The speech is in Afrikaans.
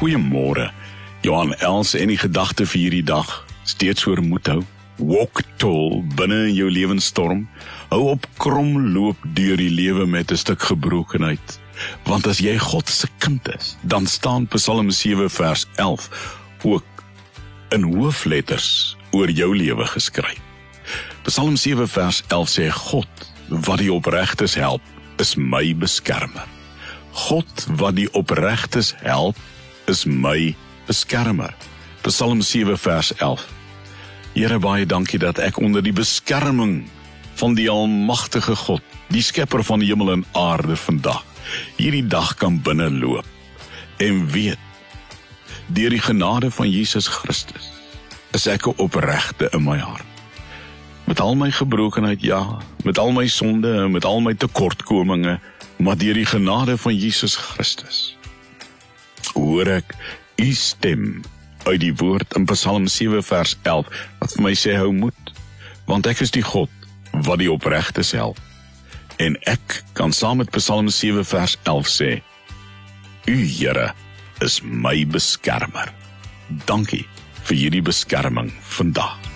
Goeiemôre. Johan Els en die gedagte vir hierdie dag, steeds oor moed hou. Walk tall binne in jou lewensstorm. Hou op krom loop deur die lewe met 'n stuk gebrokenheid. Want as jy God se kind is, dan staan Psalm 7 vers 11 ook in hoofletters oor jou lewe geskryf. Psalm 7 vers 11 sê, God wat die opregtes help, is my beskermer. God wat die opregtes help, is my beskermer. Psalm 7 vers 11. Here, baie dankie dat ek onder die beskerming van die almagtige God, die skepper van die hemel en aarde vandag, hierdie dag kan binneloop en weet, deur die genade van Jesus Christus, is ek 'n opregte in my hart. Met al my gebrokenheid, ja, met al my sonde en met al my tekortkominge, maar deur die genade van Jesus Christus, hoor ek u stem uit die woord in Psalm 7 vers 11, wat vir my sê, hou moed, want ek is die God wat die opregtes help. En ek kan saam met Psalm 7 vers 11 sê, u Here is my beskermer. Dankie vir hierdie beskerming vandag.